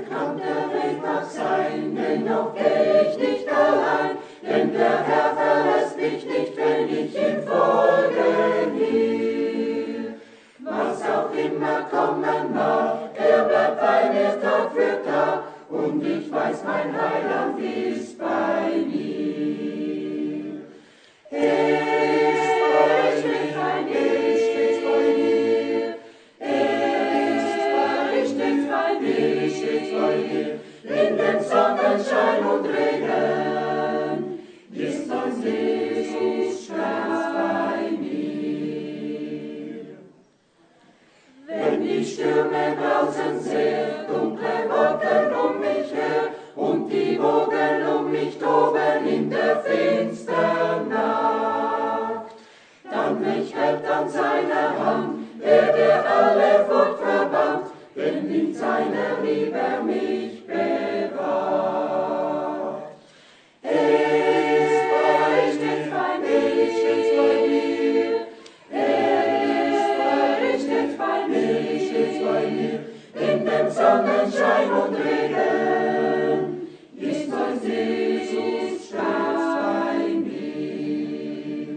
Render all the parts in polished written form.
kann der Weg noch sein, dennoch geh ich nicht allein, denn der Herr verlässt mich nicht, wenn ich ihm folgen will. Was auch immer kommen mag, er bleibt bei mir Tag für Tag, und ich weiß, mein Heiland ist bei mir. Er ist bei mir, stets bei mir. Er ist bei mir, in dem Sonnenschein und Regen, ist mein Jesus stets bei mir. Wenn die Stürme draußen sehr dunkle Wolken um mich her und die Wogen um mich toben in der finstern Nacht, dann mich hält an seiner Hand, der alle Furcht verbannt, denn in seiner Liebe mich bewahrt. Er ist bei mir, stets bei mir. Er ist bei mir, in dem Sonnenschein und Regen, ist mein Jesus stets bei mir.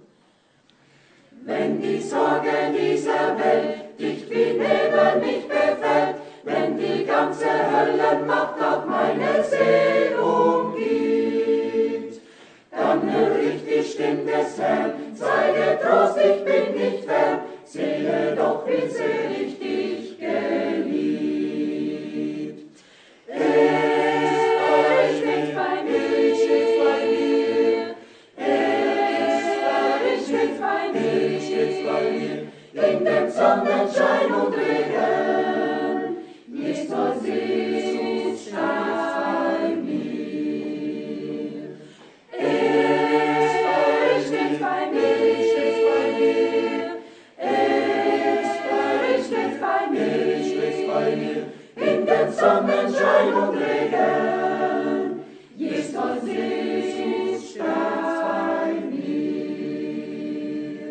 Wenn die Sorge dieser Welt dicht wie Nebel mich befällt, wenn die ganze Höllenmacht auf meine Seele umgibt, dann hör ich die Stimme des Herrn, sei getrost, ich bin nicht fern, sehe doch, wie sehr ich dich geliebt. Er ist bei mir, stets bei mir. Er ist bei mir, in dem Sonnenschein und Regen, ist mein Jesus stets bei mir. Er ist bei mir, stets bei mir. Er ist bei mir, in dem Sonnenschein und Regen, ist mein Jesus stets bei mir.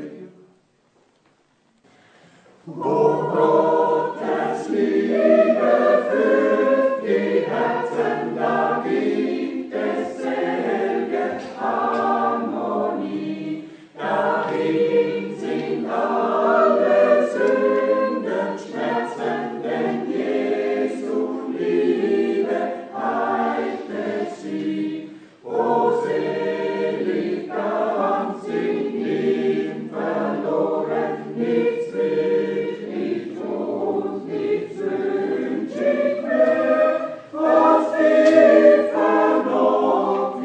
Wo Gottes Liebe füllt die Herzen, da gibt es selge Harmonie. Darin sind alle Sünden Schmerzen, denn Jesu Liebe heilte sie. O selig ganz in ihm verloren, nichts will ich und nichts wünsch ich mehr, als tiefer noch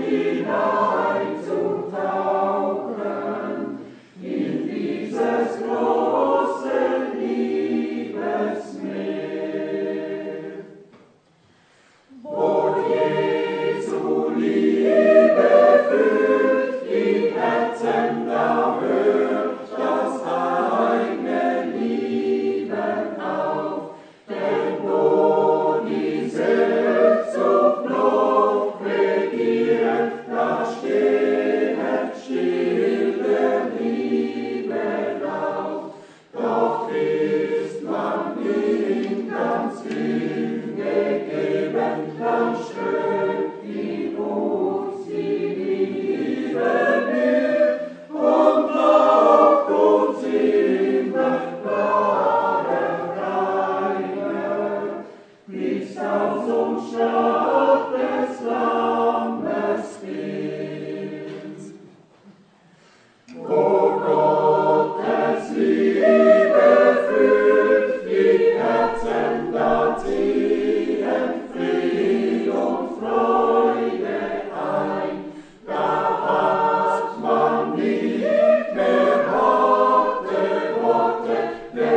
hineinzutauchen in dieses große Liebesmeer. Wo Jesu Liebe füllt die Herzen, da hört das eigene Lieben auf, denn wo die Sehnsucht noch regiert, da steht still der Liebe Lauf. Doch ist man ihm ganz hingegeben, dann strömt in uns die Liebe mit und macht uns immer klarer, reiner, bis aus uns Schlacht des Lammes Bild. Wo Gottes Liebe füllt die Herzen, da ziehen Fried und Freude ein. Da hat man nicht mehr harte Worte,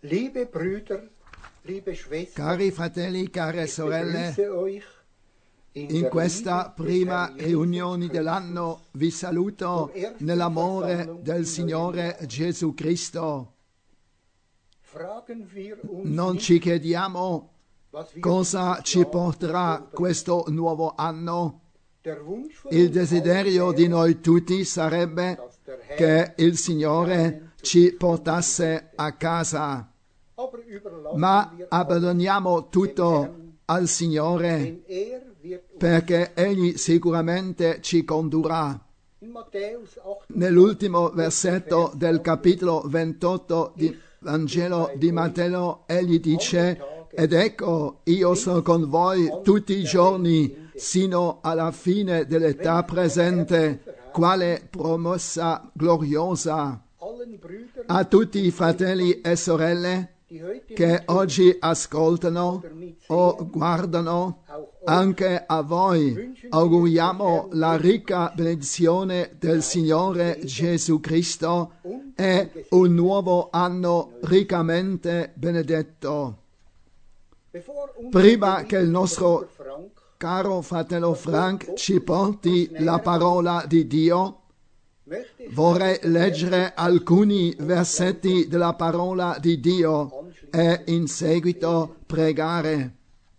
Liebe Brüder, liebe Schwestern, Cari fratelli, care ich sorelle, begrüße euch in questa prima riunione dell'anno vi saluto nell'amore del Signore Gesù Cristo. Fragen wir uns Non nicht, ci chiediamo was wir cosa dieses ci Jahr porterà vollbringen. questo nuovo anno. Der Wunsch von Il uns desiderio allen di wäre, noi tutti sarebbe dass der Herr che il Signore ci portasse a casa, aber überlassen ma wir abbandoniamo tutto al Signore denn wird uns perché Egli sicuramente ci condurrà. in Matthäus 8 Nell'ultimo versetto del capitolo 28 di Vangelo di Matteo, egli dice: ed ecco, io sono con voi tutti i giorni sino alla fine dell'età presente, quale promessa gloriosa. allen Brüdern, A tutti i fratelli e sorelle die heute che oggi ascoltano o guardano, anche a voi auguriamo la ricca benedizione del Signore Gesù Cristo e un nuovo anno riccamente benedetto. bevor unser Prima che il geliebter nostro Bruder Frank caro fratello Frank ci porti la parola di Dio, möchte ich vorrei leggere alcuni versetti della parola di Dio e in seguito pregare.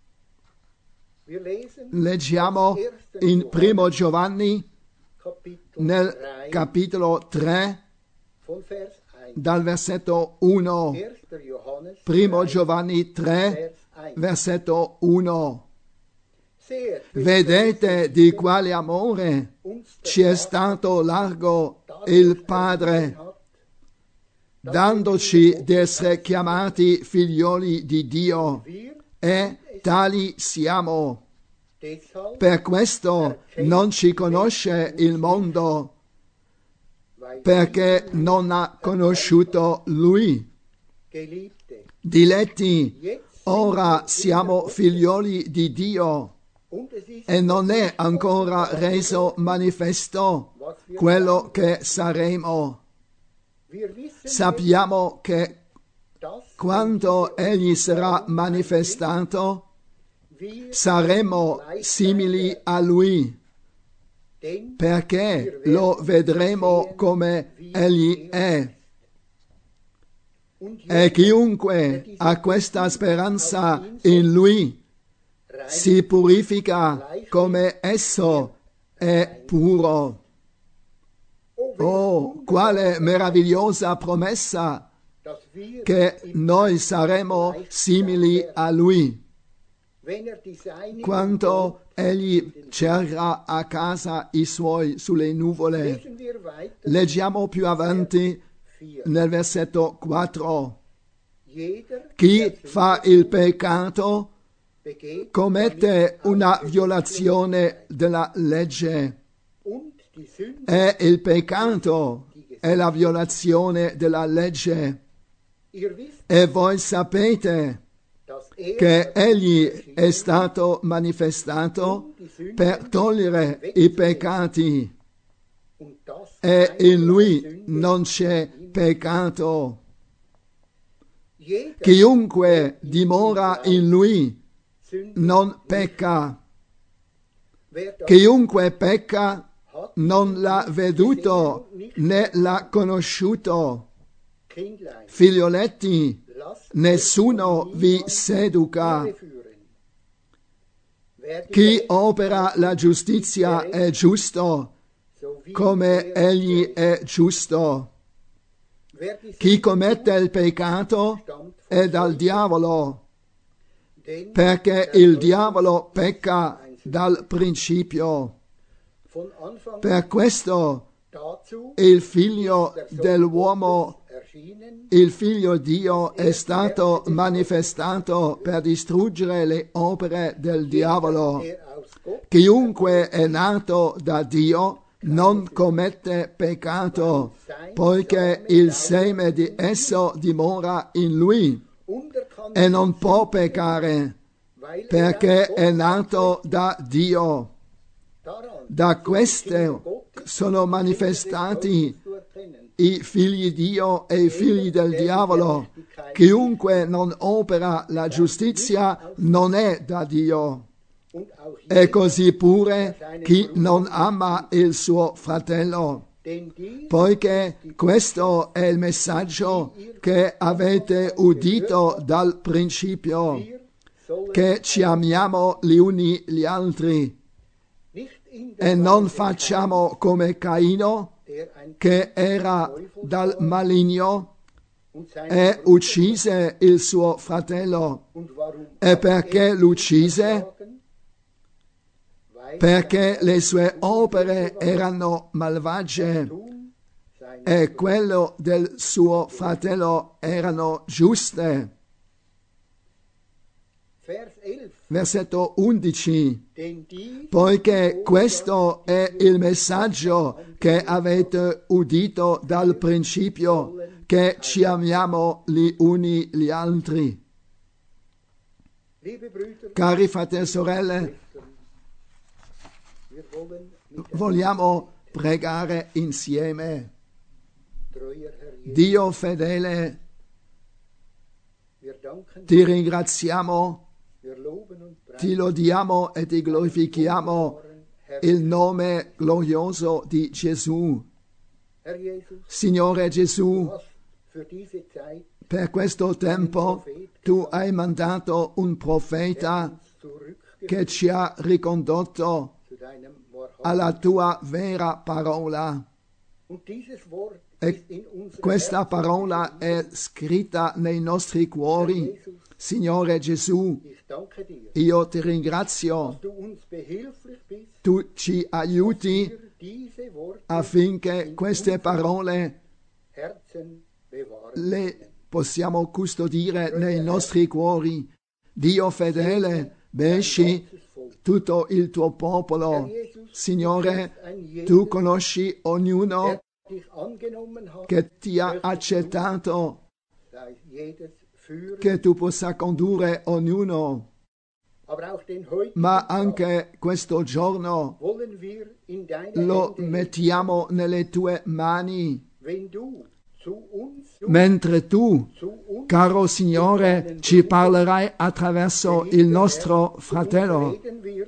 wir lesen Leggiamo in 1 Giovanni Kapitel nel 3 capitolo 3 von Vers 1. dal versetto 1. 1. Johannes 1 3, Giovanni 3 Vers 1. versetto 1. Seht, Vedete di quale amore uns der ci è stato largo il Padre, hat, dandoci di essere chiamati figlioli di Dio, wir e tali siamo. deshalb, Per questo non ci conosce il mondo, weil perché non ha conosciuto Lui. Geliebte, Diletti, jetzt ora siamo figlioli di Dio und es ist e non è ancora reso manifesto quello che saremo. wir wissen Sappiamo che dass quando Egli sarà manifestato wir saremo simili a Lui, denn perché lo vedremo come Egli è. und E chiunque ha questa speranza in Lui si purifica come esso è puro. Oh, quale meravigliosa promessa dass wir che noi saremo simili a Lui wenn die Seinigen quando Egli cercherà a casa i Suoi sulle nuvole. lesen wir weiter Leggiamo più avanti 4. nel versetto 4. Jeder, Chi der fa il peccato begeht, commette una violazione della legge, und die Sünde, e il peccato è la violazione della legge. ihr wisst, E voi sapete dass che Egli è stato manifestato per togliere i peccati, und das e in Lui non c'è peccato. jeder Chiunque dimora in Lui Sünde, non pecca. wer das Chiunque pecca hat, non l'ha veduto né l'ha conosciuto. Kindlein, Figlioletti, lasst nessuno vi seduca. führen. Wer die Chi Rechte opera la giustizia è giusto, so wie come egli è giusto. wer die Chi Sünde commette il peccato stammt è dal diavolo, denn perché il diavolo pecca dal principio. von Anfang Per questo dazu il figlio dell'uomo, erschienen, il figlio Dio è stato manifestato per distruggere le opere del diavolo. der aus Gott Chiunque è nato da Dio non commette peccato, poiché il seme di esso dimora in lui und er kann e non può peccare, weil perché è nato da Dio. daran Da queste sono manifestati i figli di Dio e i figli del diavolo. Chiunque non opera la giustizia non è da Dio. E così pure chi non ama il suo fratello. Poiché questo è il messaggio che avete udito dal principio, che ci amiamo gli uni gli altri, e non facciamo come Caino, che era dal maligno e uccise il suo fratello. E perché l'uccise? Perché le sue opere erano malvagie e quello del suo fratello erano giuste. Versetto 11. Poiché questo è il messaggio che avete udito dal principio, che ci amiamo gli uni gli altri. Cari fratelli e sorelle, vogliamo pregare insieme. Dio fedele, ti ringraziamo, ti lodiamo e ti glorifichiamo il nome glorioso di Gesù. Signore Gesù, per questo tempo tu hai mandato un profeta che ci ha ricondotto alla tua vera parola. E questa parola è scritta nei nostri cuori. Signore Gesù, io ti ringrazio. Tu ci aiuti affinché queste parole le possiamo custodire nei nostri cuori. Dio fedele, benedisci tutto il tuo popolo. Signore, tu conosci ognuno che ti ha accettato, che tu possa condurre ognuno. Ma anche questo giorno lo mettiamo nelle tue mani. Mentre tu, caro Signore, ci parlerai attraverso il nostro fratello.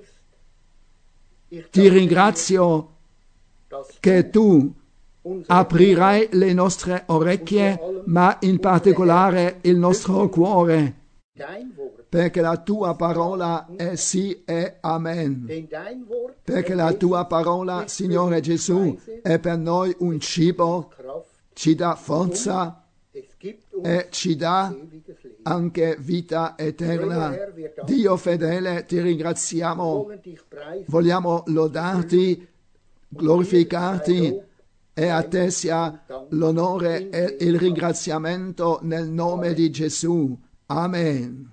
Ti ringrazio che tu aprirai le nostre orecchie, ma in particolare il nostro cuore, perché la tua parola è sì e amen. Perché la tua parola, Signore Gesù, è per noi un cibo, ci dà forza e ci dà anche vita eterna. Dio fedele, ti ringraziamo, vogliamo lodarti, glorificarti, e a te sia l'onore e il ringraziamento nel nome di Gesù. Amen.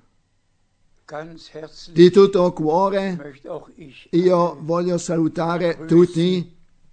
Di tutto cuore io voglio salutare tutti.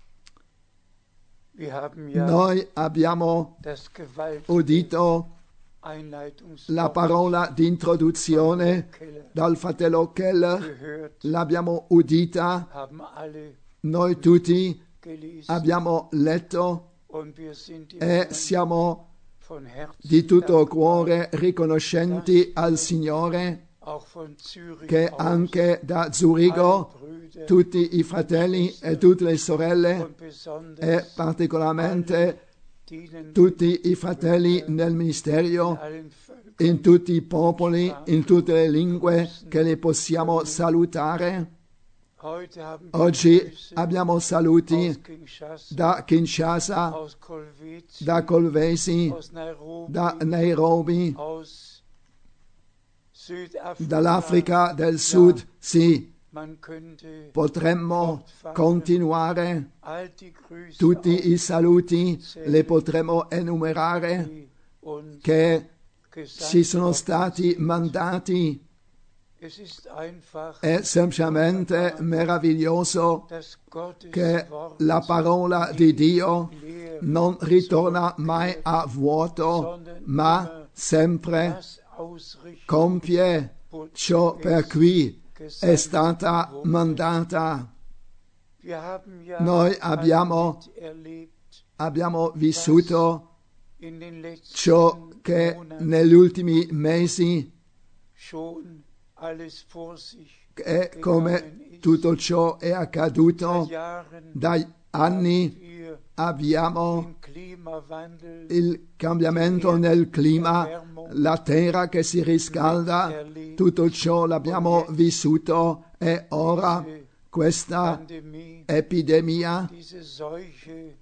Noi abbiamo udito la parola di introduzione dal fratello Keller, l'abbiamo udita, noi tutti abbiamo letto e siamo di tutto cuore riconoscenti al Signore che anche da Zurigo tutti i fratelli e tutte le sorelle e particolarmente tutti i fratelli nel ministero in tutti i popoli, in tutte le lingue che li possiamo salutare. Oggi abbiamo saluti da Kinshasa, da Kolwezi, da Nairobi, dall'Africa del Sud. Sì, potremmo continuare, tutti i saluti li potremmo enumerare che ci sono stati mandati. È semplicemente meraviglioso che la parola di Dio non ritorna mai a vuoto, ma sempre compie ciò per cui è stata mandata. Noi abbiamo abbiamo vissuto in den letzten ciò che Monaten negli ultimi mesi schon alles vor sich e come gegangen ist. tutto ciò è accaduto. Seit Jahren Da anni wir abbiamo den Klimawandel il cambiamento nel clima, la terra che si riscalda, tutto ciò l'abbiamo vissuto e ora questa Pandemie, epidemia, diese Seuche,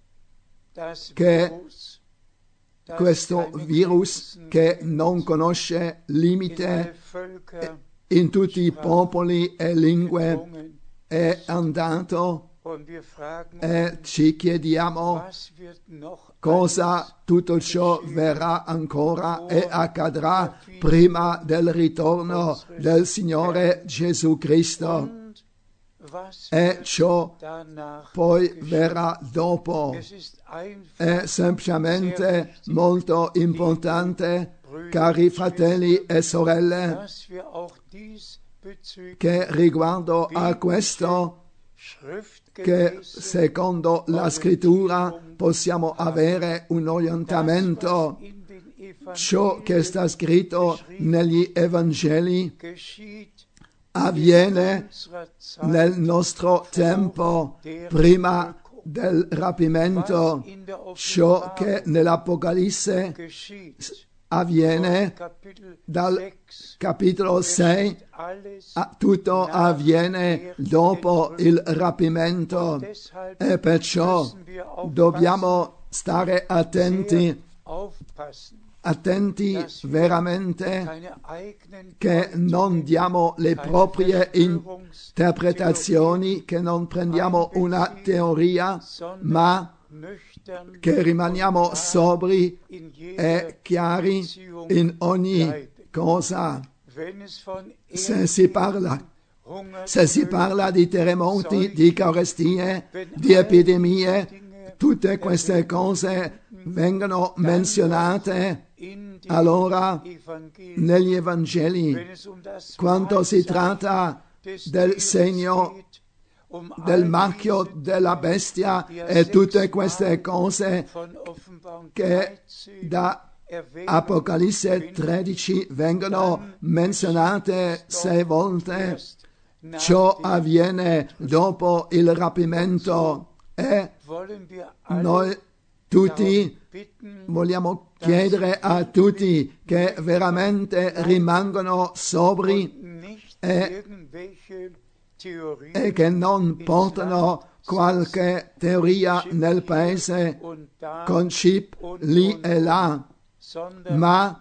das che Virus, das questo keine virus Grenzen che kennt, non conosce in alle limite Völker in tutti i popoli e lingue gedrungen. è andato, Und wir fragen e uns, ci chiediamo was wird noch cosa alles tutto ciò verrà ancora e accadrà prima del ritorno del Signore Gesù Cristo, und was e wird ciò danach poi geschehen. verrà dopo. Es ist einfach, È semplicemente molto importante, cari fratelli e sorelle, dass wir auch diesbezüglich che riguardo a questo, che schriftgemäße secondo la scrittura possiamo avere un orientamento, in den ciò che sta scritto negli Evangeli geschieht avviene unserer Zeit, nel nostro tempo, prima del rapimento, in der ciò che Offenbarung nell'Apocalisse geschieht. avviene Kapitel dal 6 capitolo 6, alles tutto avviene dopo il rapimento, deshalb e perciò müssen wir aufpassen, dobbiamo stare attenti, aufpassen, veramente, keine eigenen che non diamo le proprie interpretazioni, che non prendiamo una teoria, ma nüchtern che rimaniamo sobri in e jeder chiari Beziehung in ogni bleiben. cosa. Wenn es von Se si parla di terremoti, di carestie, di epidemie, tutte queste cose vengono menzionate allora negli Evangeli. Quando si tratta del segno, del marchio della bestia e tutte queste cose che da Apocalisse 13 vengono menzionate 6 volte, ciò avviene dopo il rapimento, e noi tutti vogliamo chiedere a tutti che veramente rimangano sobri e che non portano qualche teoria nel paese con chip lì e là, ma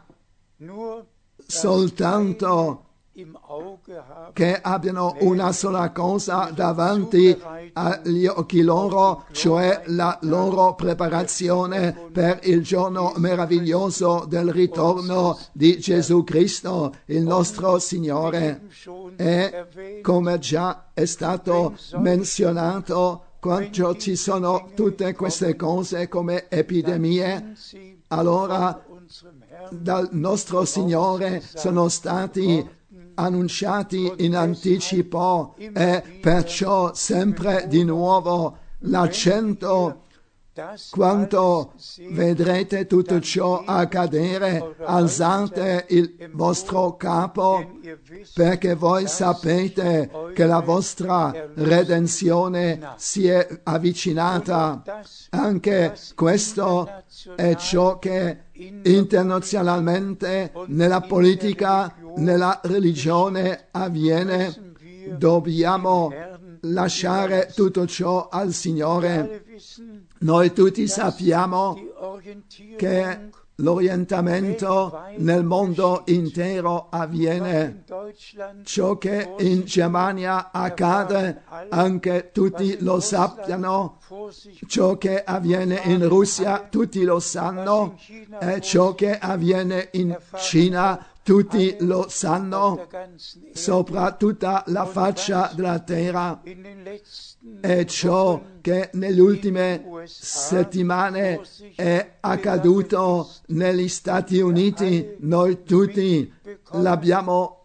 soltanto che abbiano una sola cosa davanti agli occhi loro, cioè la loro preparazione per il giorno meraviglioso del ritorno di Gesù Cristo, il nostro Signore. E come già è stato menzionato, quando ci sono tutte queste cose come epidemie, allora dal nostro Signore sono stati annunciati in anticipo, e perciò sempre di nuovo l'accento: quando vedrete tutto ciò accadere, alzate il vostro capo, perché voi sapete che la vostra redenzione si è avvicinata. Anche questo è ciò che internazionalmente, nella politica, nella religione avviene. Dobbiamo lasciare tutto ciò al Signore. Noi tutti sappiamo che l'orientamento nel mondo intero avviene. Ciò che in Germania accade, anche tutti lo sappiano. Ciò che avviene in Russia, tutti lo sanno. E ciò che avviene in Cina, tutti lo sanno, sopra tutta la faccia della terra. E ciò che nelle ultime settimane è accaduto negli Stati Uniti, noi tutti l'abbiamo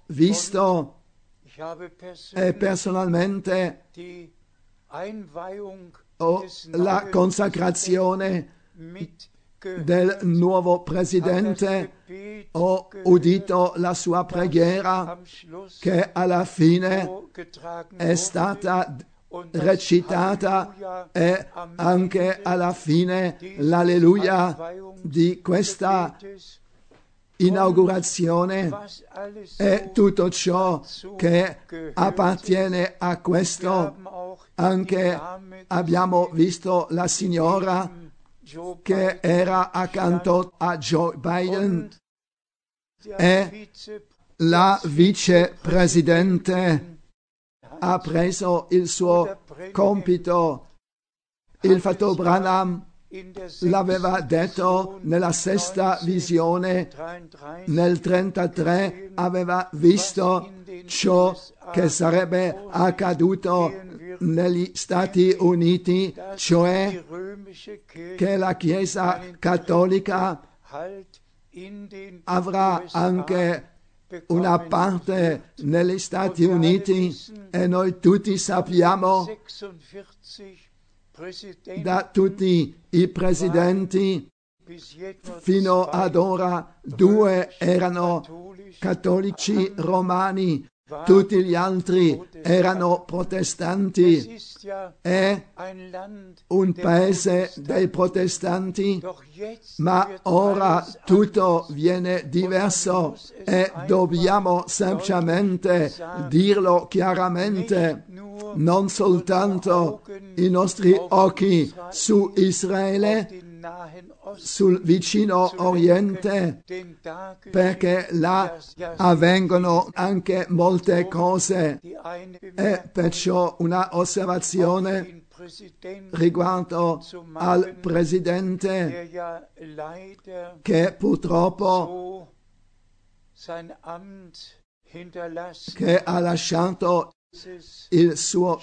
visto, e personalmente la consacrazione del nuovo presidente. Ho udito la sua preghiera che alla fine è stata recitata e anche alla fine l'alleluia di questa inaugurazione e tutto ciò che appartiene a questo. Anche abbiamo visto la signora che era accanto a Joe Biden e la vicepresidente ha preso il suo compito. Il fratello Branham l'aveva detto nella sesta visione, nel 1933 aveva visto ciò che sarebbe accaduto negli Stati Uniti, cioè che la Chiesa cattolica avrà anche una parte negli Stati Uniti e noi tutti sappiamo da tutti i presidenti fino ad ora 2 erano cattolici romani, tutti gli altri erano protestanti. È un paese dei protestanti, ma ora tutto viene diverso e dobbiamo semplicemente dirlo chiaramente. Non soltanto i nostri occhi su Israele, sul vicino Oriente, perché là avvengono anche molte cose. E perciò una osservazione riguardo al presidente che purtroppo che ha lasciato il suo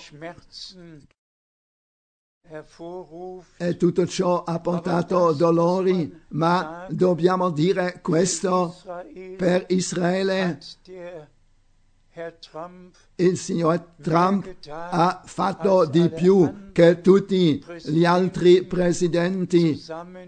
e tutto ciò ha portato dolori, ma dobbiamo dire questo per Israele. Il signor Trump ha fatto di più che tutti gli altri presidenti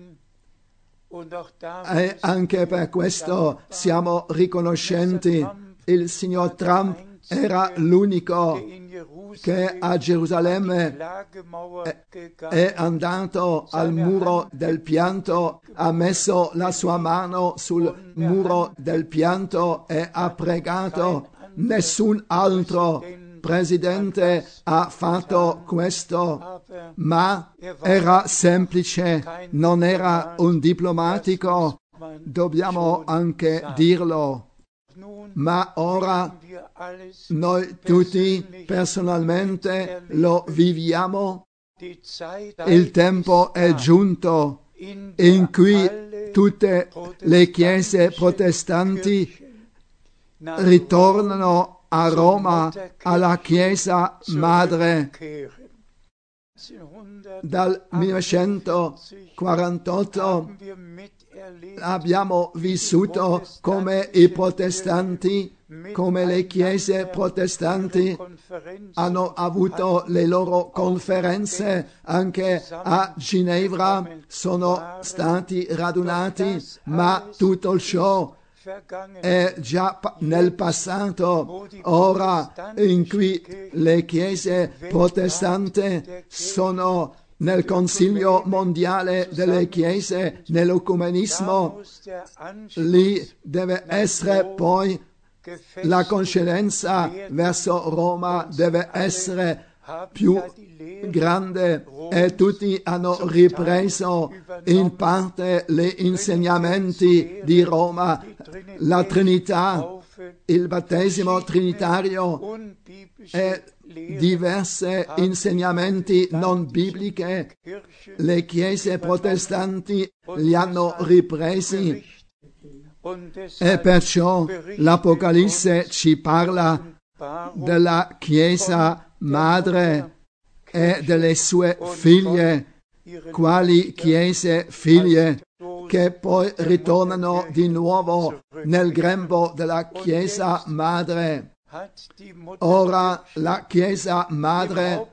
e anche per questo siamo riconoscenti. Il signor Trump era l'unico che a Gerusalemme è andato al muro del pianto, ha messo la sua mano sul muro del pianto e ha pregato. Nessun altro presidente ha fatto questo, ma era semplice, non era un diplomatico, dobbiamo anche dirlo. Ma ora noi tutti personalmente lo viviamo. Il tempo è giunto in cui tutte le chiese protestanti ritornano a Roma, alla Chiesa Madre. Dal 1948 abbiamo vissuto come i protestanti, come le chiese protestanti hanno avuto le loro conferenze, anche a Ginevra sono stati radunati, ma tutto ciò è già nel passato. Ora in cui le chiese protestanti sono nel Consiglio mondiale delle chiese, nell'ecumenismo, lì deve essere poi la conoscenza verso Roma, deve essere più grande e tutti hanno ripreso in parte gli insegnamenti di Roma, la Trinità, il battesimo trinitario e diversi insegnamenti non bibliche. Le chiese protestanti li hanno ripresi e perciò l'Apocalisse ci parla della Chiesa Madre e delle sue figlie, quali chiese figlie che poi ritornano di nuovo nel grembo della Chiesa Madre. Ora la Chiesa Madre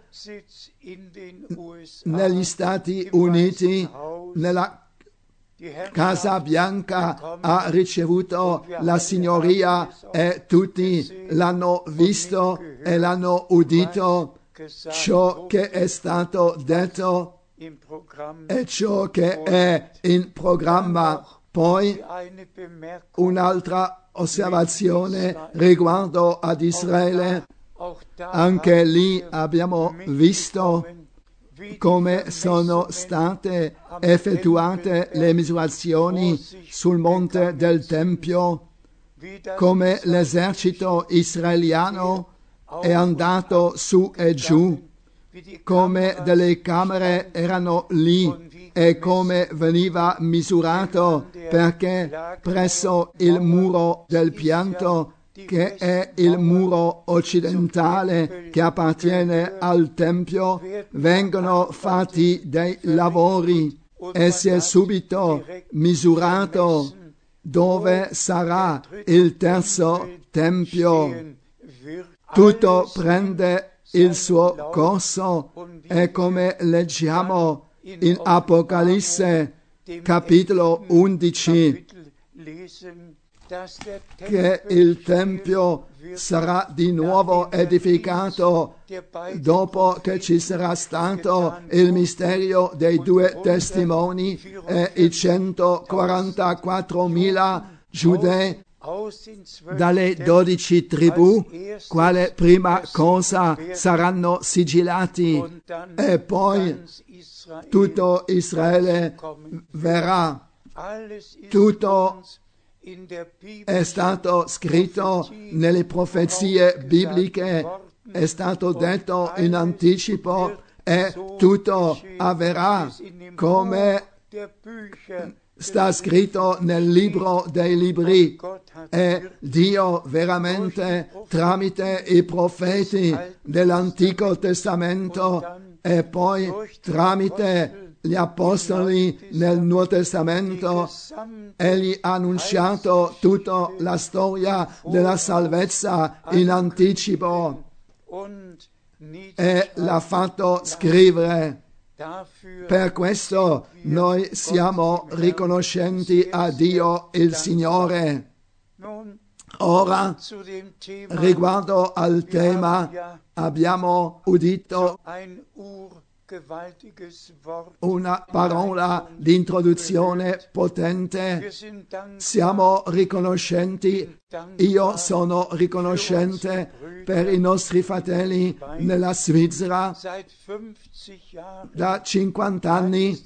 negli Stati Uniti, nella Casa Bianca, ha ricevuto la signoria e tutti l'hanno visto e l'hanno udito, ciò che è stato detto e ciò che è in programma. Poi un'altra osservazione riguardo ad Israele. Anche lì abbiamo visto come sono state effettuate le misurazioni sul monte del Tempio, come l'esercito israeliano è andato su e giù, come delle camere erano lì e come veniva misurato, perché presso il muro del pianto, che è il muro occidentale che appartiene al Tempio, vengono fatti dei lavori e si è subito misurato dove sarà il terzo Tempio. Tutto prende il suo corso e come leggiamo in Apocalisse capitolo 11, che il Tempio sarà di nuovo edificato dopo che ci sarà stato il mistero dei due testimoni e i 144.000 giudei dalle 12 tribù, quale prima cosa saranno sigillati e poi tutto Israele verrà. Tutto è stato scritto nelle profezie bibliche, è stato detto in anticipo e tutto avverrà come sta scritto nel libro dei libri. E Dio veramente tramite i profeti dell'Antico Testamento e poi tramite gli apostoli nel Nuovo Testamento, egli ha annunciato tutta la storia della salvezza in anticipo e l'ha fatto scrivere. Per questo noi siamo riconoscenti a Dio il Signore. Ora, riguardo al tema, abbiamo udito una parola di introduzione potente. Siamo riconoscenti, io sono riconoscente per i nostri fratelli nella Svizzera. Da 50 anni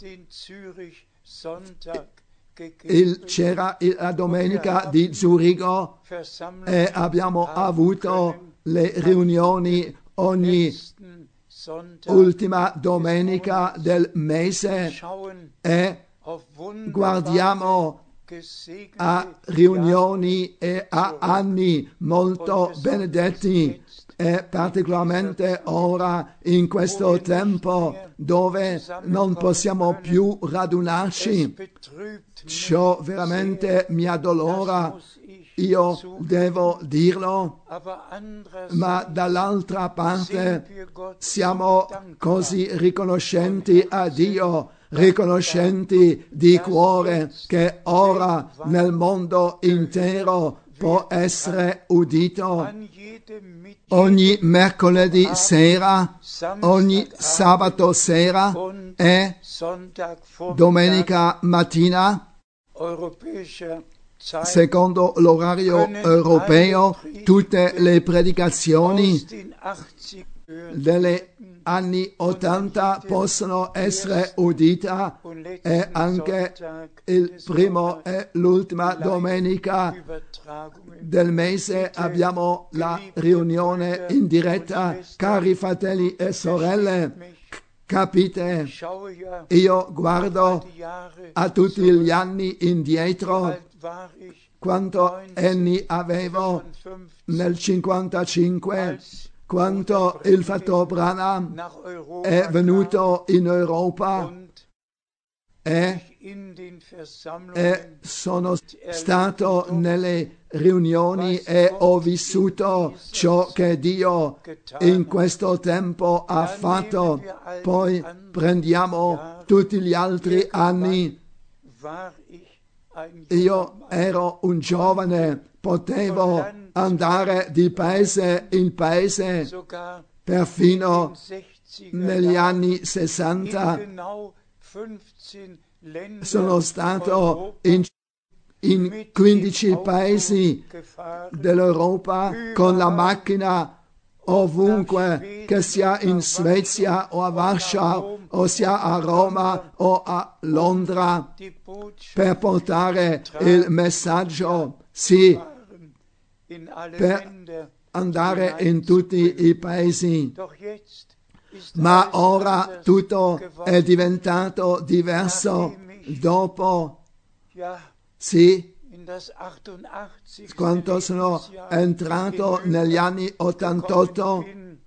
c'era la domenica di Zurigo e abbiamo avuto le riunioni ogni ultima domenica del mese e guardiamo a riunioni e a anni molto benedetti e particolarmente ora in questo tempo dove non possiamo più radunarci. Ciò veramente mi addolora, io devo dirlo, ma dall'altra parte siamo così riconoscenti a Dio, riconoscenti di cuore che ora nel mondo intero può essere udito. Ogni mercoledì sera, ogni sabato sera e domenica mattina, secondo l'orario europeo, tutte le predicazioni degli anni 80 possono essere udite e anche il primo e l'ultima domenica del mese abbiamo la riunione in diretta. Cari fratelli e sorelle, capite, io guardo a tutti gli anni indietro, quanto anni avevo nel 55, quando il fratello Branham è venuto in Europa e sono stato nelle riunioni e ho vissuto ciò che Dio in questo tempo ha fatto. Poi prendiamo tutti gli altri anni. Io ero un giovane, potevo andare di paese in paese, perfino negli anni 60 sono stato in 15 paesi dell'Europa con la macchina ovunque, che sia in Svezia o a Warschau o sia a Roma o a Londra, per portare il messaggio, sì, per andare in tutti i paesi. Ma ora tutto è diventato diverso. Dopo, sì, quando sono entrato negli anni 88,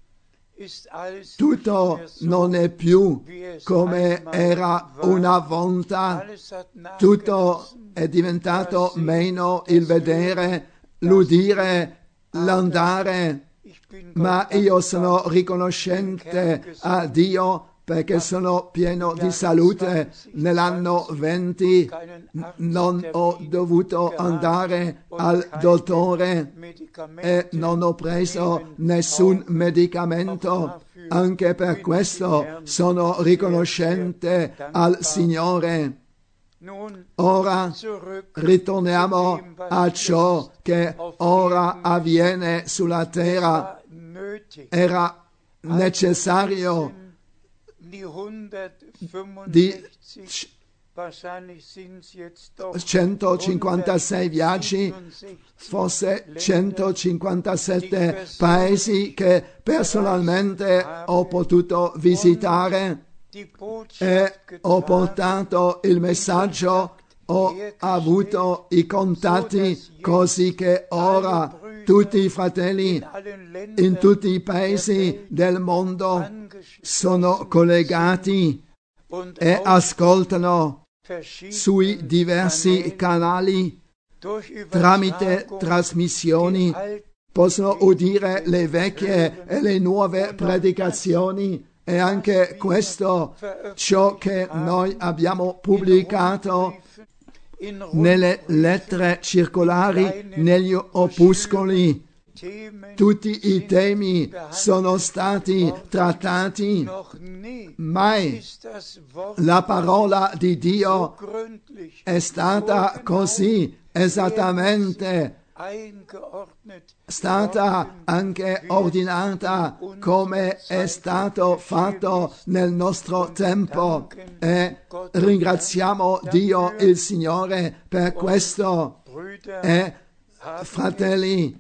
tutto non è più come era una volta. Tutto è diventato meno il vedere, l'udire, l'andare. Ma io sono riconoscente a Dio perché sono pieno di salute. Nell'anno 20 non ho dovuto andare al dottore e non ho preso nessun medicamento. Anche per questo sono riconoscente al Signore. Ora ritorniamo a ciò che ora avviene sulla terra. Era necessario di 156 viaggi, forse 157 paesi che personalmente ho potuto visitare e ho portato il messaggio, ho avuto i contatti, così che ora tutti i fratelli in tutti i paesi del mondo sono collegati e ascoltano sui diversi canali, tramite trasmissioni, possono udire le vecchie e le nuove predicazioni. E anche questo, ciò che noi abbiamo pubblicato nelle lettere circolari, negli opuscoli, tutti i temi sono stati trattati. Mai la parola di Dio è stata così esattamente stata anche ordinata come è stato fatto nel nostro tempo, e ringraziamo Dio il Signore per questo. E fratelli,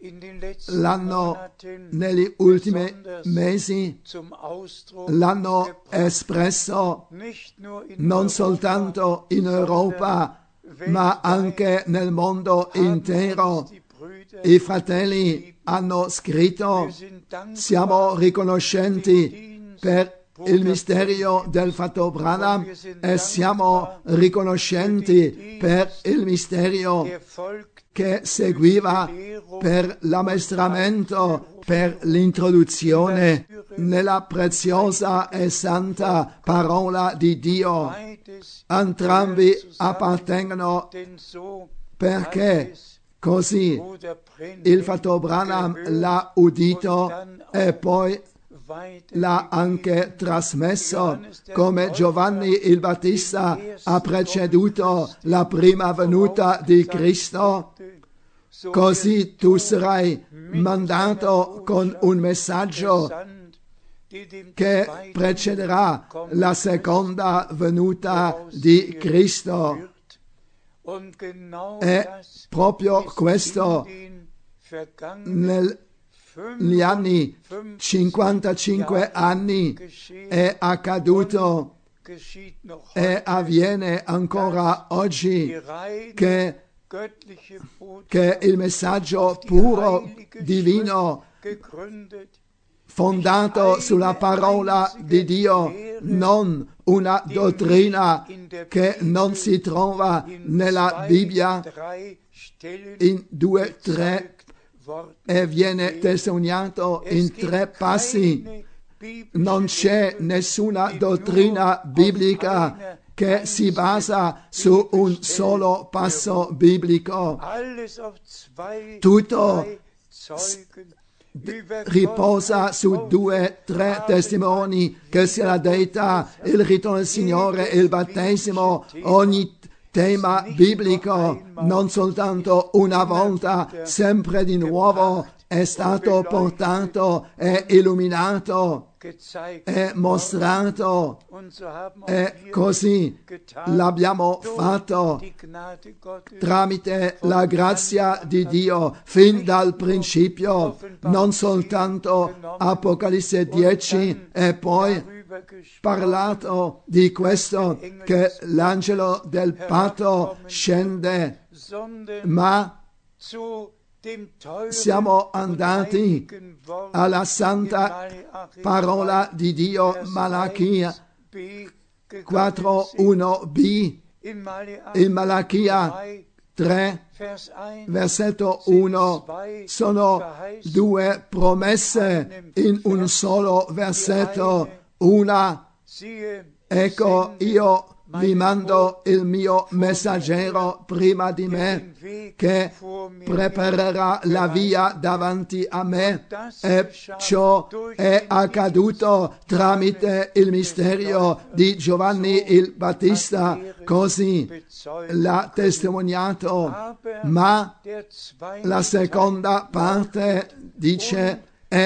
negli ultimi mesi l'hanno espresso non soltanto in Europa ma anche nel mondo intero. I fratelli hanno scritto: siamo riconoscenti per il mistero del fratello Branham e siamo riconoscenti per il mistero che seguiva, per l'ammestramento, per l'introduzione nella preziosa e santa parola di Dio. Entrambi appartengono, perché così il fratello Branham l'ha udito e poi l'ha anche trasmesso, come Giovanni il Battista ha preceduto la prima venuta di Cristo. Così tu sarai mandato con un messaggio che precederà la seconda venuta di Cristo. E proprio questo negli anni 55 anni è accaduto e avviene ancora oggi, che il messaggio puro divino, fondato sulla parola di Dio, non una dottrina che non si trova nella Bibbia, in 2-3 e viene testimoniato in 3 passi. Non c'è nessuna dottrina biblica che si basa su un solo passo biblico. Tutto riposa su 2-3 testimoni, che sia la deità, il ritorno del Signore, il battesimo, ogni tema biblico, non soltanto una volta, sempre di nuovo è stato portato e illuminato e mostrato, e così l'abbiamo fatto tramite la grazia di Dio fin dal principio, non soltanto Apocalisse 10 e poi parlato di questo che l'angelo del patto scende, ma siamo andati alla santa parola di Dio, Malachia 4:1b. In Malachia 3, versetto 1, sono 2 promesse in un solo versetto. Una, ecco, io vi mando il mio messaggero prima di me, che preparerà la via davanti a me, e ciò è accaduto tramite il mistero di Giovanni il Battista, così l'ha testimoniato. Ma la seconda parte dice,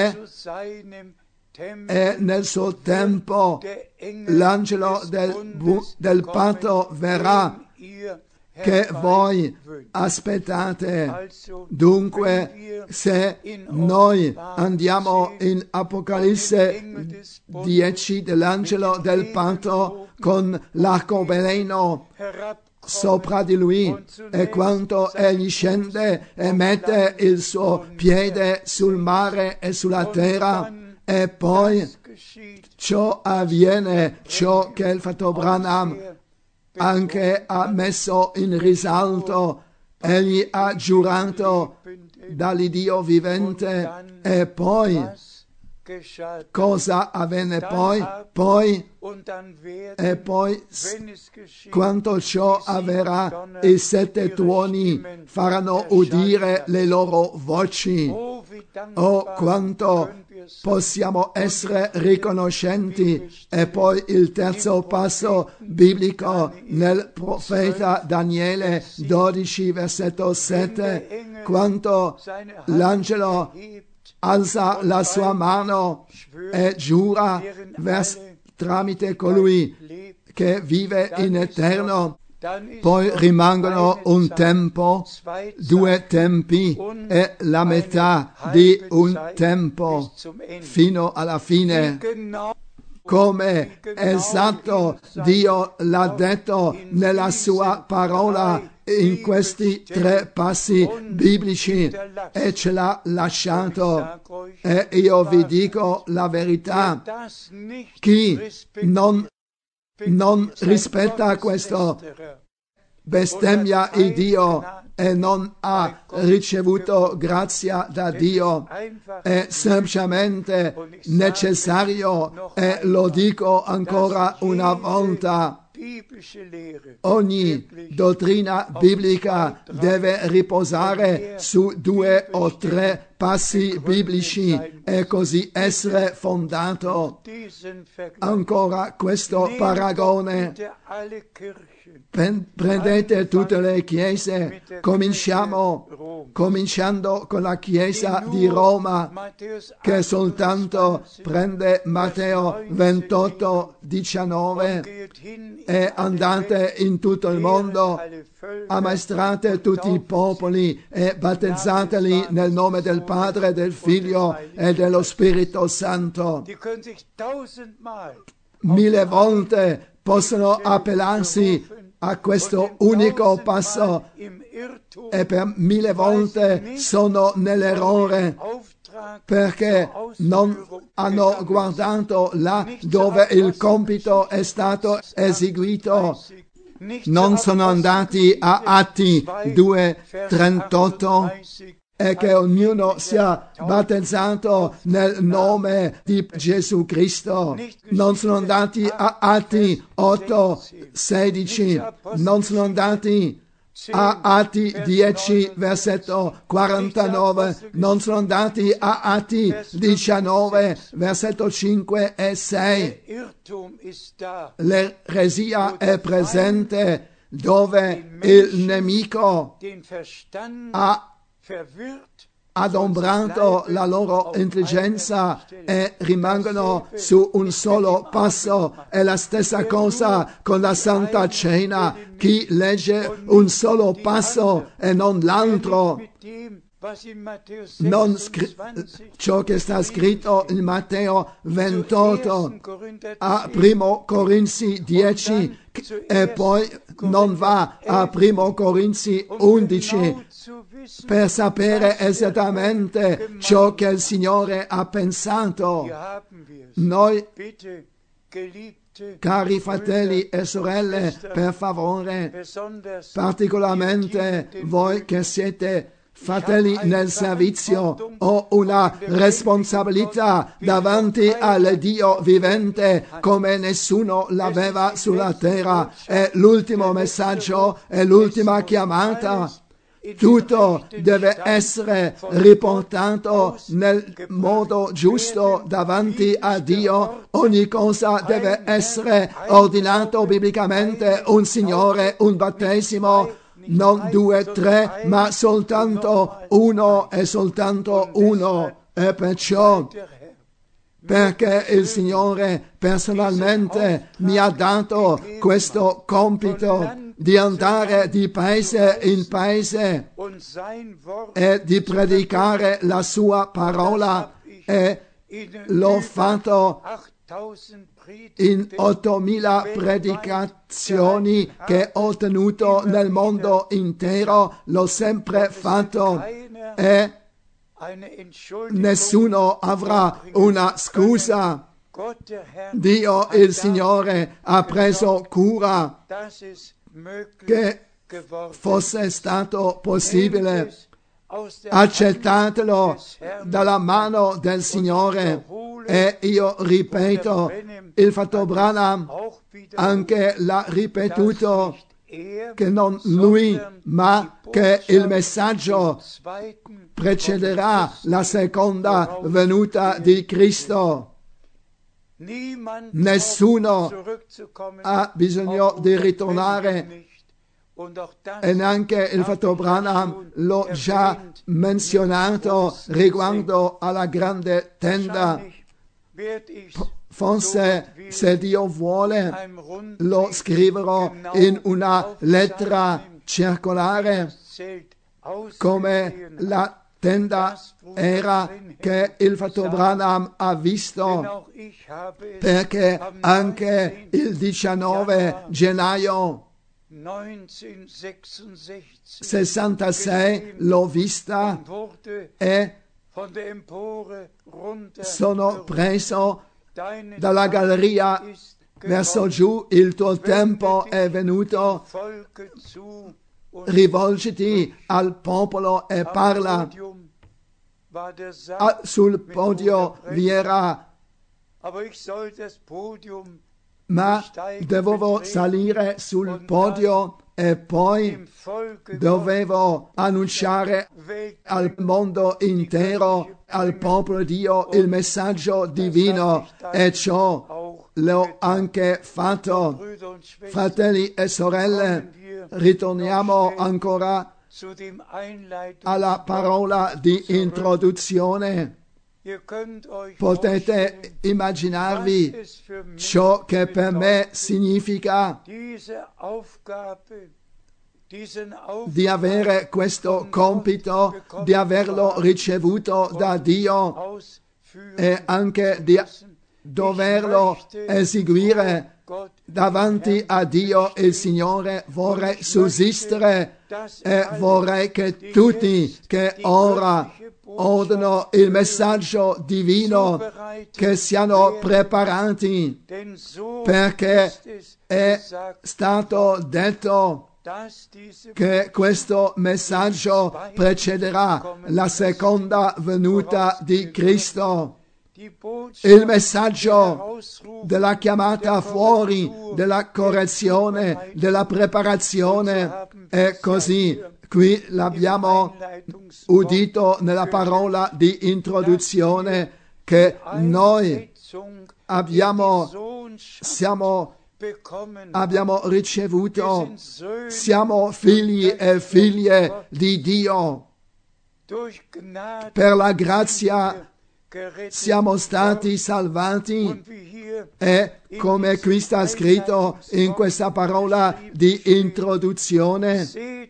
e nel suo tempo l'angelo del patto verrà, che voi aspettate. Dunque, se noi andiamo in Apocalisse 10 dell'angelo del patto con l'arcobaleno sopra di lui, e quando egli scende e mette il suo piede sul mare e sulla terra, e poi ciò avviene, ciò che il fratello Branham anche ha messo in risalto. Egli ha giurato dall'Iddio vivente, e poi cosa avvenne poi? E poi, quando ciò avverrà, i 7 tuoni faranno udire le loro voci. Oh, quanto possiamo essere riconoscenti! E poi il terzo passo biblico nel profeta Daniele 12, versetto 7, quando l'angelo alza la sua mano e giura tramite colui che vive in eterno. Poi rimangono un tempo, 2 tempi e la metà di un tempo fino alla fine. Come esatto Dio l'ha detto nella sua parola in questi 3 passi biblici, e ce l'ha lasciato. E io vi dico la verità: chi non rispetta questo bestemmia il Dio e non ha ricevuto grazia da Dio. È semplicemente necessario, e lo dico ancora una volta, ogni dottrina biblica deve riposare su 2 o 3 passi biblici e così essere fondato. Ancora questo paragone: prendete tutte le chiese, cominciando con la chiesa di Roma, che soltanto prende Matteo 28, 19, e andate in tutto il mondo, ammaestrate tutti i popoli e battezzateli nel nome del Padre, del Figlio e dello Spirito Santo. 1000 volte possono appellarsi a questo unico passo, e per 1000 volte sono nell'errore, perché non hanno guardato là dove il compito è stato eseguito. non sono andati a Atti 2:38 e che ognuno sia battezzato nel nome di Gesù Cristo. Non sono andati a Atti 8:16, non sono andati a Atti 10, versetto 49, non sono andati a Atti 19, versetto 5 e 6. L'eresia è presente dove il nemico ha adombrato la loro intelligenza e rimangono su un solo passo. È la stessa cosa con la Santa Cena. Chi legge un solo passo e non l'altro, non ciò che sta scritto in Matteo 28, a 1 Corinzi 10 e poi non va a 1 Corinzi 11 per sapere esattamente ciò che il Signore ha pensato. Noi, cari fratelli e sorelle, per favore, particolarmente voi che siete fratelli nel servizio, ho una responsabilità davanti al Dio vivente come nessuno l'aveva sulla terra. È l'ultimo messaggio, è l'ultima chiamata. Tutto deve essere riportato nel modo giusto davanti a Dio. Ogni cosa deve essere ordinato biblicamente, un Signore, un battesimo, non 2, 3, ma soltanto uno e soltanto uno. E perciò, perché il Signore personalmente mi ha dato questo compito di andare di paese in paese e di predicare la sua parola, e l'ho fatto in 8.000 predicazioni che ho tenuto nel mondo intero. L'ho sempre fatto e nessuno avrà una scusa. Dio, il Signore, ha preso cura che fosse stato possibile. Accettatelo dalla mano del Signore. E io ripeto, il fratello Branham anche l'ha ripetuto, che non lui, ma che il messaggio precederà la seconda venuta di Cristo. Nessuno ha bisogno di ritornare, e neanche il fratello Branham l'ho già menzionato riguardo alla grande tenda. Forse, se Dio vuole, lo scriverò in una lettera circolare, come la tenda era che il fratello Branham ha visto, perché anche il 19 gennaio 66 l'ho vista e sono preso dalla galleria verso giù. Il tuo tempo è venuto, rivolgiti al popolo e parla. Sul podio vi era, ma dovevo salire sul podio e poi dovevo annunciare al mondo intero, al popolo di Dio, il messaggio divino, e ciò l'ho anche fatto. Fratelli e sorelle, ritorniamo ancora alla parola di introduzione. Potete immaginarvi ciò che per me significa di avere questo compito, di averlo ricevuto da Dio e anche di doverlo eseguire davanti a Dio il Signore. Vorrei sussistere e vorrei che tutti che ora odono il messaggio divino, che siano preparati, perché è stato detto che questo messaggio precederà la seconda venuta di Cristo. Il messaggio della chiamata fuori, della correzione, della preparazione è così. Qui l'abbiamo udito nella parola di introduzione che noi abbiamo ricevuto, siamo figli e figlie di Dio. Per la grazia siamo stati salvati e, come qui sta scritto in questa parola di introduzione,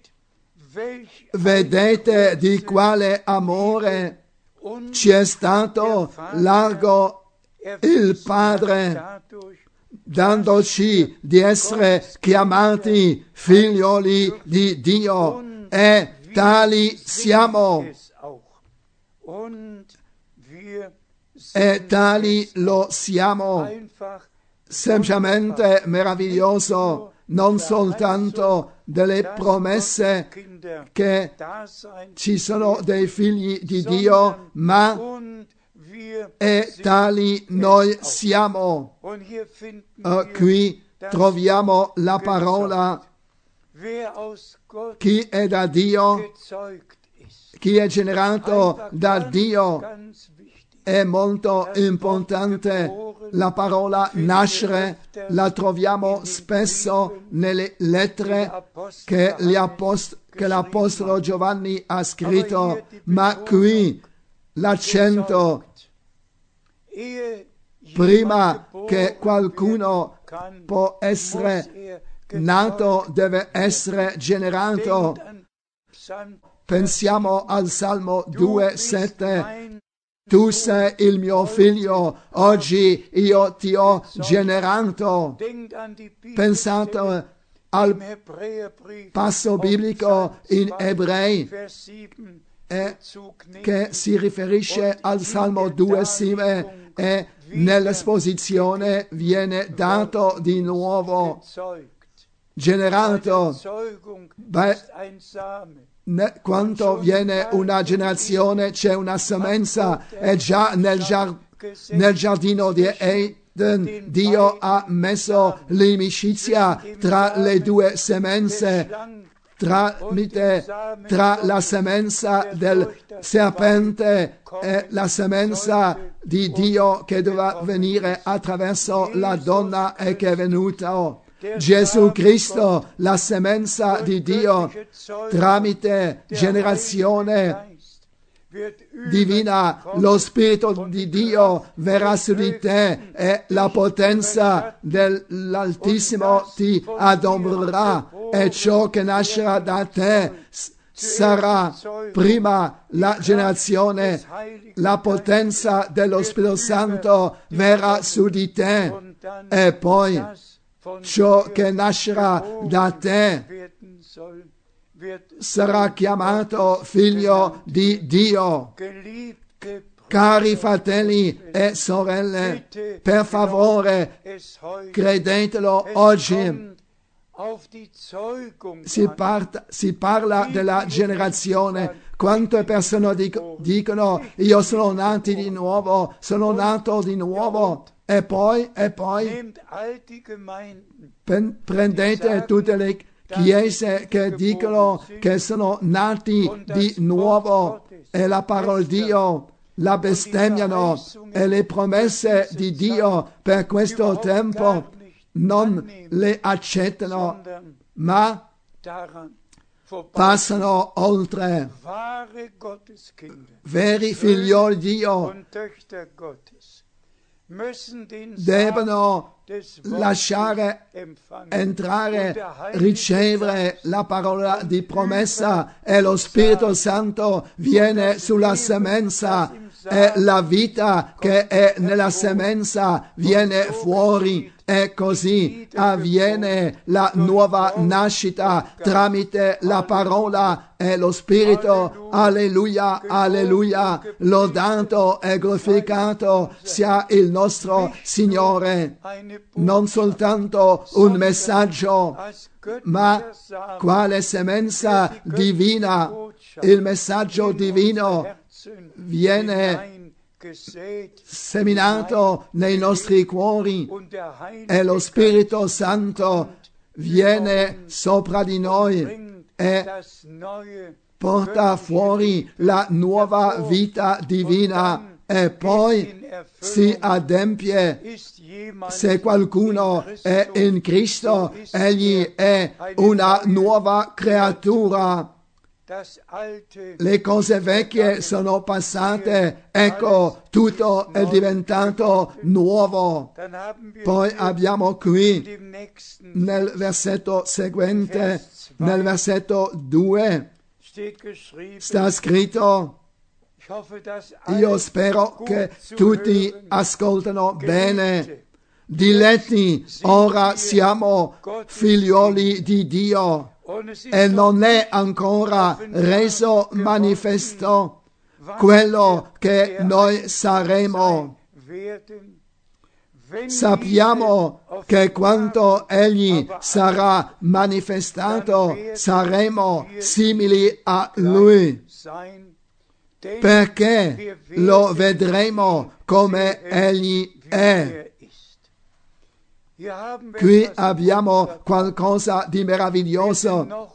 vedete di quale amore ci è stato largo il Padre, dandoci di essere chiamati figlioli di Dio, e tali siamo. E tali lo siamo. Semplicemente meraviglioso, non soltanto delle promesse che ci sono dei figli di Dio, ma e tali noi siamo. Qui troviamo la parola: chi è da Dio, chi è generato da Dio. È molto importante. La parola nascere la troviamo spesso nelle lettere che l'Apostolo Giovanni ha scritto, ma qui l'accento, prima che qualcuno può essere nato, deve essere generato. Pensiamo al Salmo 2,7. Tu sei il mio figlio, oggi io ti ho generato. Pensate al passo biblico in Ebrei che si riferisce al Salmo 2,7 e nell'esposizione viene dato di nuovo generato. Quando viene una generazione c'è una semenza, e già nel giardino di Eden Dio ha messo l'inimicizia tra le due semenze, tra la semenza del serpente e la semenza di Dio che doveva venire attraverso la donna e che è venuta. Gesù Cristo, la semenza di Dio, tramite generazione divina, lo Spirito di Dio verrà su di te e la potenza dell'Altissimo ti adombrerà, e ciò che nascerà da te sarà prima la generazione, la potenza dello Spirito Santo verrà su di te, e poi ciò che nascerà da te sarà chiamato figlio di Dio. Cari fratelli e sorelle, per favore, credetelo oggi. Si parla della generazione. Quante persone dicono: io sono nato di nuovo. E poi prendete tutte le chiese che dicono che sono nati di nuovo, e la parola di Dio la bestemmiano, e le promesse di Dio per questo tempo non le accettano, ma passano oltre. Veri figlioli di Dio devono lasciare entrare, ricevere la parola di promessa, e lo Spirito Santo viene sulla semenza, e la vita che è nella semenza viene fuori E così avviene la nuova nascita tramite la parola e lo Spirito. Alleluia, alleluia, lodato e glorificato sia il nostro Signore. Non soltanto un messaggio, ma quale semenza divina, il messaggio divino viene seminato nei nostri cuori e lo Spirito Santo viene sopra di noi e porta fuori la nuova vita divina e poi si adempie. Se qualcuno è in Cristo, egli è una nuova creatura. Le cose vecchie sono passate, ecco, tutto è diventato nuovo. Poi abbiamo qui nel versetto seguente, nel versetto 2, sta scritto, io spero che tutti ascoltano bene. Diletti, ora siamo figlioli di Dio. E non è ancora reso manifesto quello che noi saremo. Sappiamo che quando Egli sarà manifestato saremo simili a Lui, perché lo vedremo come Egli è. Qui abbiamo qualcosa di meraviglioso.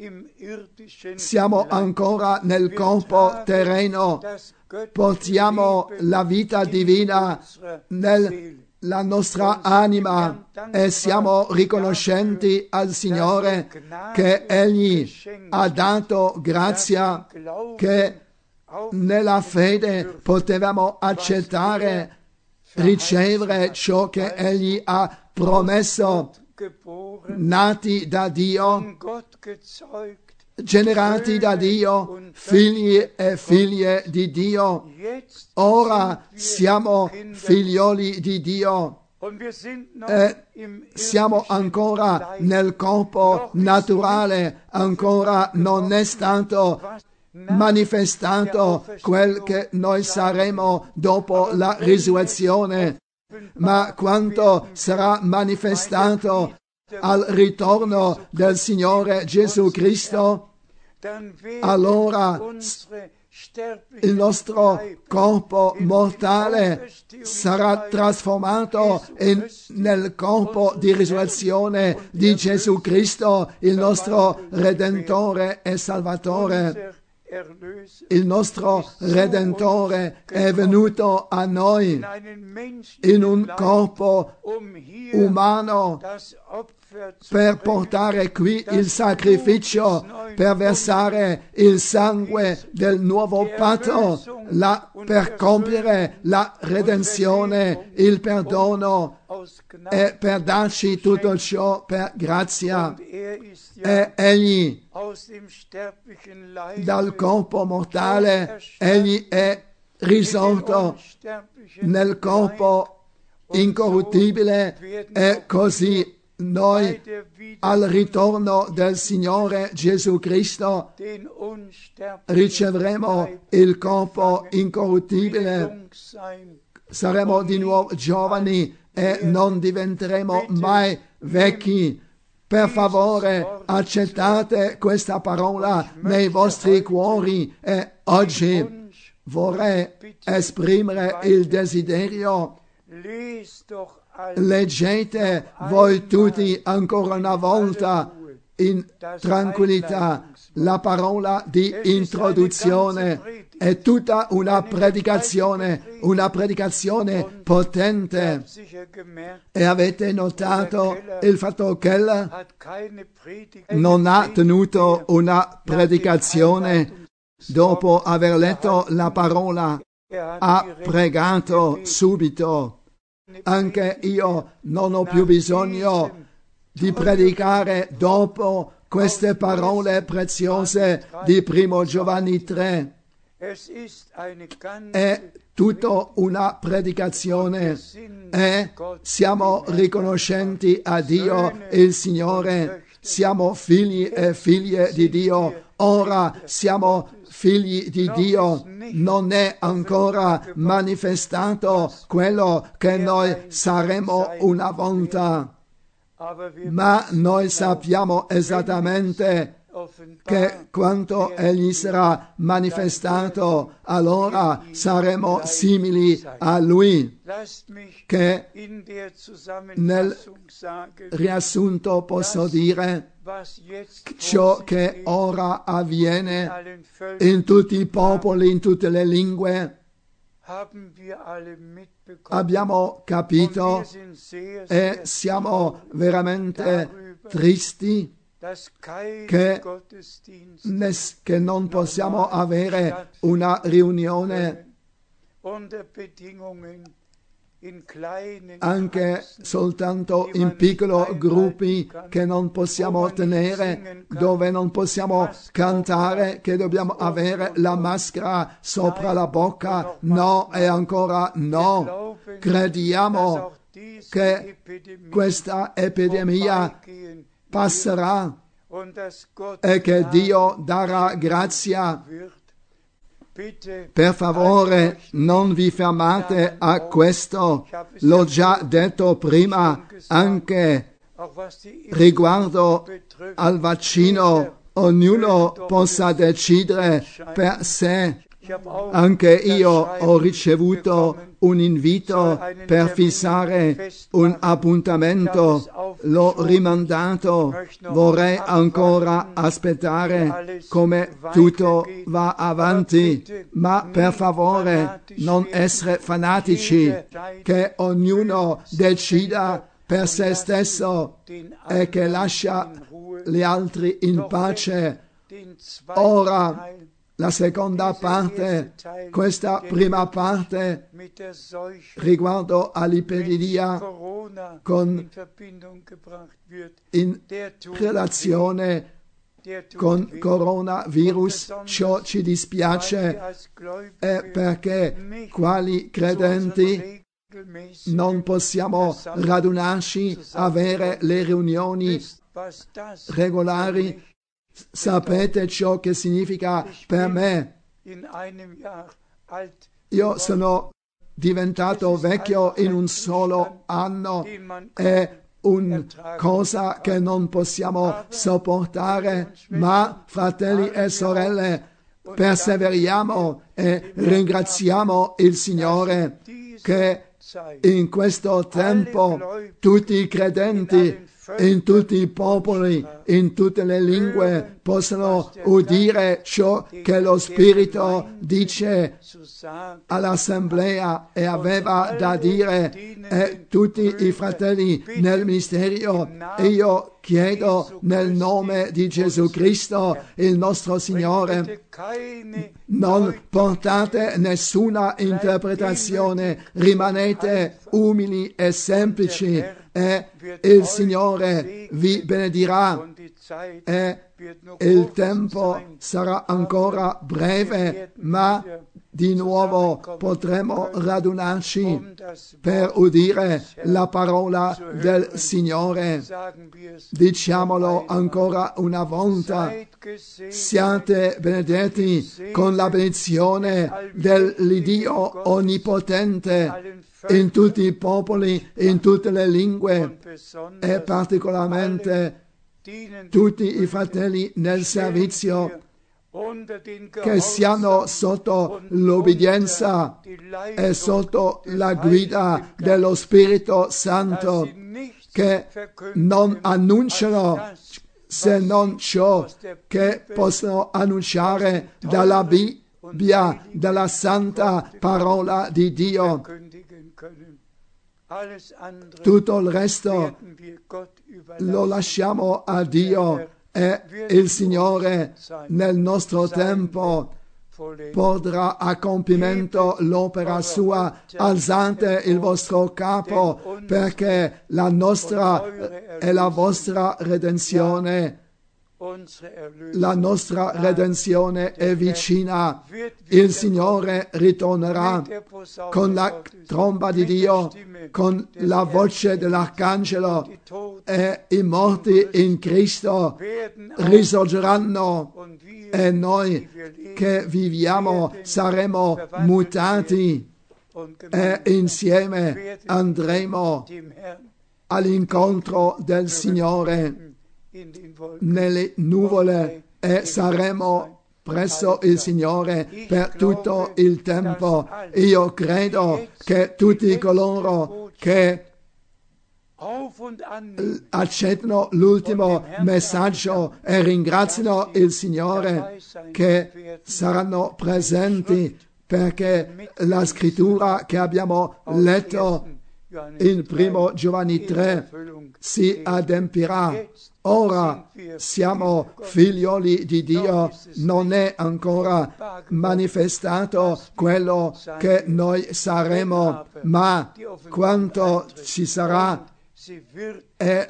Siamo ancora nel corpo terreno, portiamo la vita divina nella nostra anima e siamo riconoscenti al Signore che Egli ha dato grazia, che nella fede potevamo accettare, ricevere ciò che Egli ha promesso, nati da Dio, generati da Dio, figli e figlie di Dio. Ora siamo figlioli di Dio e siamo ancora nel corpo naturale, ancora non è stato manifestato quel che noi saremo dopo la risurrezione, ma quando sarà manifestato al ritorno del Signore Gesù Cristo, allora il nostro corpo mortale sarà trasformato nel corpo di risurrezione di Gesù Cristo, il nostro Redentore e Salvatore. Il nostro Redentore è venuto a noi in un corpo umano per portare qui il sacrificio, per versare il sangue del nuovo patto, per compiere la redenzione, il perdono e per darci tutto ciò per grazia. E Egli dal corpo mortale, Egli è risorto nel corpo incorruttibile e così noi al ritorno del Signore Gesù Cristo riceveremo il corpo incorruttibile, saremo di nuovo giovani e non diventeremo mai vecchi. Per favore, accettate questa parola nei vostri cuori e oggi vorrei esprimere il desiderio. Leggete voi tutti ancora una volta in tranquillità la parola di introduzione. È tutta una predicazione potente. E avete notato il fatto che Keller non ha tenuto una predicazione dopo aver letto la parola, ha pregato subito. Anche io non ho più bisogno di predicare dopo queste parole preziose di 1 Giovanni 3. È tutta una predicazione e siamo riconoscenti a Dio il Signore, siamo figli e figlie di Dio, ora siamo figli di Dio, non è ancora manifestato quello che noi saremo una volta, ma noi sappiamo esattamente che quando Egli sarà manifestato, allora saremo simili a Lui, che nel riassunto posso dire ciò che ora avviene in tutti i popoli, in tutte le lingue. Abbiamo capito e siamo veramente tristi che non possiamo avere una riunione anche soltanto in piccoli gruppi che non possiamo tenere, dove non possiamo cantare, che dobbiamo avere la maschera sopra la bocca. No, e ancora no. Crediamo che questa epidemia passerà e che Dio darà grazia. Per favore, non vi fermate a questo. L'ho già detto prima, anche riguardo al vaccino, ognuno possa decidere per sé. Anche io ho ricevuto un invito per fissare un appuntamento, l'ho rimandato, vorrei ancora aspettare come tutto va avanti, ma per favore non essere fanatici, che ognuno decida per se stesso e che lascia gli altri in pace. Ora la seconda parte, questa prima parte riguardo all'epidemia in relazione con coronavirus, ciò ci dispiace perché quali credenti non possiamo radunarci, avere le riunioni regolari. Sapete ciò che significa per me? Io sono diventato vecchio in un solo anno, è una cosa che non possiamo sopportare, ma fratelli e sorelle, perseveriamo e ringraziamo il Signore che in questo tempo tutti i credenti in tutti i popoli, in tutte le lingue, possono udire ciò che lo Spirito dice all'assemblea e aveva da dire, e tutti i fratelli nel ministero. Io chiedo nel nome di Gesù Cristo, il nostro Signore, non portate nessuna interpretazione, rimanete umili e semplici e il Signore vi benedirà e il tempo sarà ancora breve, ma di nuovo potremo radunarci per udire la parola del Signore. Diciamolo ancora una volta: siate benedetti con la benedizione dell'Iddio Onnipotente in tutti i popoli, in tutte le lingue e particolarmente tutti i fratelli nel servizio che siano sotto l'obbedienza e sotto la guida dello Spirito Santo, che non annunciano se non ciò che possono annunciare dalla Bibbia, dalla santa parola di Dio. Tutto il resto lo lasciamo a Dio e il Signore nel nostro tempo porterà a compimento l'opera sua. Alzate il vostro capo, perché la nostra e la vostra redenzione La nostra redenzione è vicina, il Signore ritornerà con la tromba di Dio, con la voce dell'Arcangelo, e i morti in Cristo risorgeranno e noi che viviamo saremo mutati e insieme andremo all'incontro del Signore nelle nuvole e saremo presso il Signore per tutto il tempo. Io credo che tutti coloro che accettano l'ultimo messaggio e ringraziano il Signore che saranno presenti, perché la scrittura che abbiamo letto in 1 Giovanni 3 si adempirà. Ora siamo figlioli di Dio, non è ancora manifestato quello che noi saremo, ma quanto ci sarà e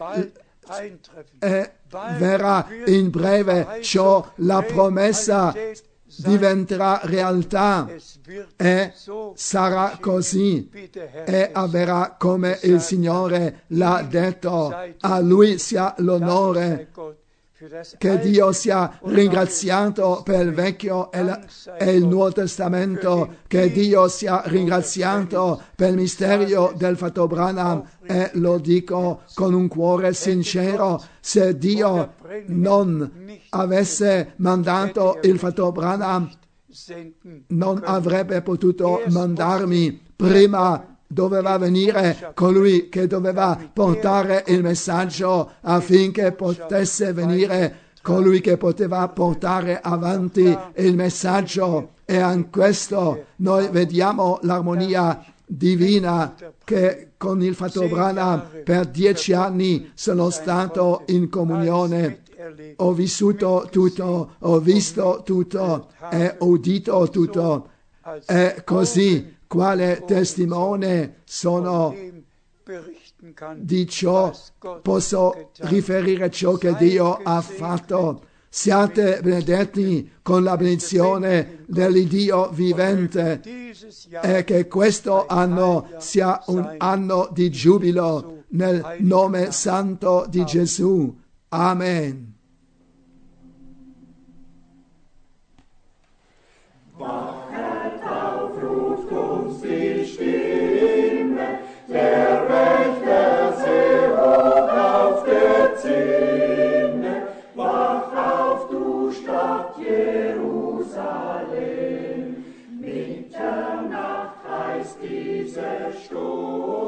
verrà in breve. Ciò, la promessa diventerà realtà e sarà così e avverrà come il Signore l'ha detto. A Lui sia l'onore. Che Dio sia ringraziato per il Vecchio e il Nuovo Testamento, che Dio sia ringraziato per il mistero del Fratello Branham, e lo dico con un cuore sincero: se Dio non avesse mandato il Fratello Branham, non avrebbe potuto mandarmi. Prima doveva venire colui che doveva portare il messaggio affinché potesse venire colui che poteva portare avanti il messaggio. E in questo noi vediamo l'armonia divina, che con il Fratello Branham per 10 anni sono stato in comunione. Ho vissuto tutto, ho visto tutto e ho udito tutto, e così quale testimone sono di ciò, posso riferire ciò che Dio ha fatto. Siate benedetti con la benedizione dell'Iddio vivente, e che questo anno sia un anno di giubilo nel nome santo di Gesù. Amen. Wachet auf, ruft uns die Stimme, der Wächter sehr hoch auf der Zinne. Wach auf, du Stadt Jerusalem, Mitternacht heißt diese Stunde.